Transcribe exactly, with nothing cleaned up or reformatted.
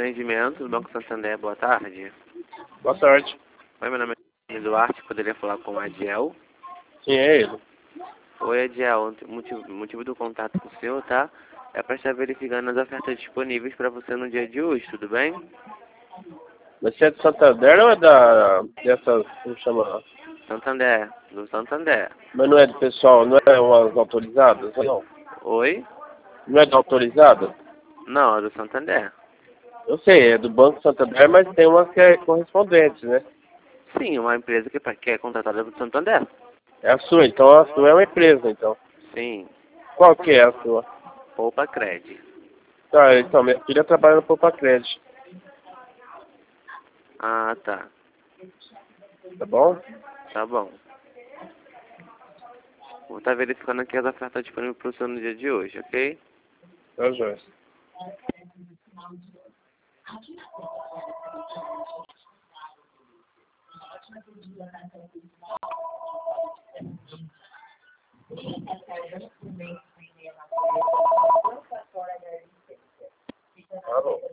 atendimento do Banco Santander, boa tarde. Boa tarde. Oi, meu nome é Eduardo, poderia falar com o Adiel? Sim, é ele. Oi, Adiel, o motivo, motivo do contato com o senhor, tá? É para estar verificando as ofertas disponíveis para você no dia de hoje, tudo bem? Você é de Santander ou é da... dessas... como chama? Santander, do Santander. Mas não é do pessoal, não é umas autorizadas, não? Oi? Não é da autorizada? Não, é do Santander. Eu sei, é do Banco Santander, mas tem umas que é correspondente, né? Sim, uma empresa que, que é contratada do Santander. É a sua, então a sua é uma empresa, então. Sim, Qual que é a sua? Poupa Cred. Tá, então, minha filha trabalha no Poupa Crédito, Ah, tá. tá bom? Tá bom. Vou estar verificando aqui as ofertas disponíveis para o senhor no dia de hoje, ok? Tá, Joyce. Alô.